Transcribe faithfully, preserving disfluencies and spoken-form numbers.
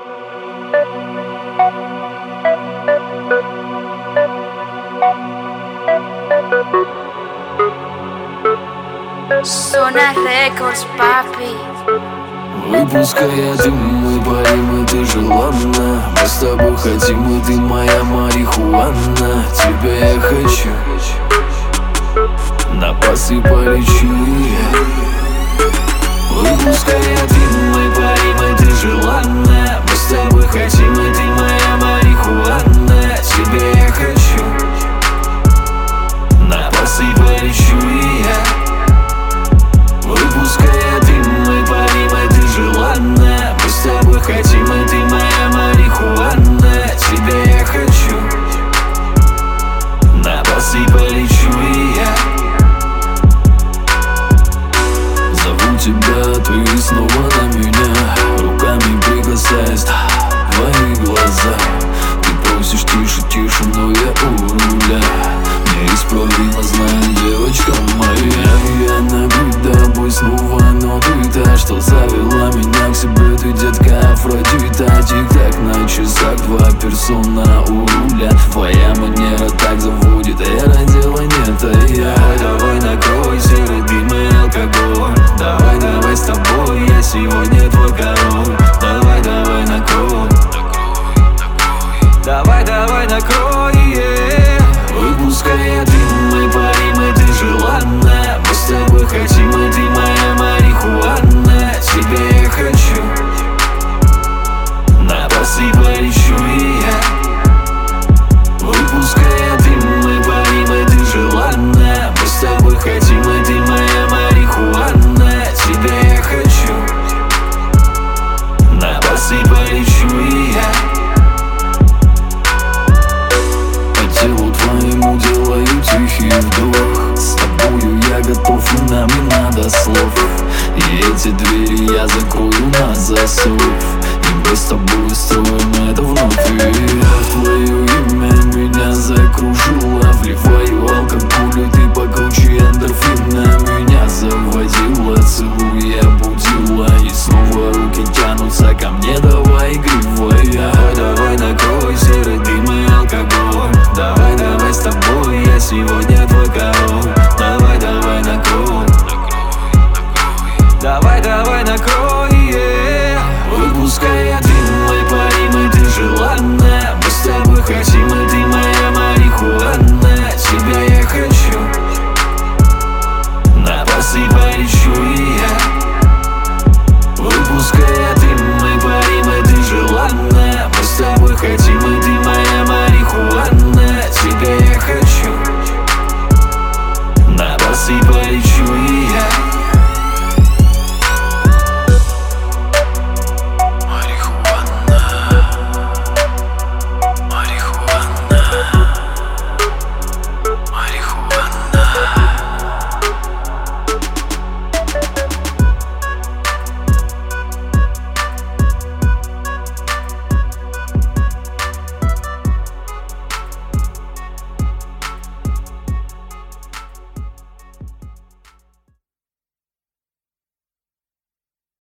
Zona Records, papi. Выпуская дым, мы парим, и ты желанна. Мы с тобой хотим, и ты моя марихуана. Тебя я хочу, на басы полечу я. Выпуская дым, мы парим, и ты желанна. Мы с тобой хотим, и ты моя марихуана. Тебя я хочу, на басы полечу я. Выпуская дым, мы парим, и ты желанна. Мы с тобой хотим, и ты моя марихуана. Тебя я хочу, на басы полечу и я. Зову тебя, ты снова на меня, руками прикасаясь твои глаза. Ты просишь тише, тише, но я у руля. Неисправимо знаю, девочка моя. Я наблюдаю снова, но ты та, что завела меня к себе. Ты, детка, Афродита. Тик-так на часах, два персона у руля. Твоя манера так заводит, я родила не это я. Давай, давай, накрой серый дым и алкоголь. Давай, давай с тобой, я сегодня твой король. Давай, давай, накрой. Давай, давай, накрой, yeah. Выпуская дым, мы парим, и ты желанна. Мы с тобой хотим, и ты моя марихуана. Тебя я хочу, на басы полечу и я. Выпуская дым, мы парим, и ты желанна. Мы с тобой хотим, и ты моя марихуана. Тебя я хочу, на басы полечу и я. Телу твоему делаю тихий вдох. С тобою я готов, и нам не надо слов. И эти двери я закрою на засов. И мы с тобой строим это вновь. И я твое имя меня закружила. Вливаю алкоголь, и ты покруче эндорфина. Меня заводила, целуя, будила. И снова руки тянутся ко мне, давай игривая.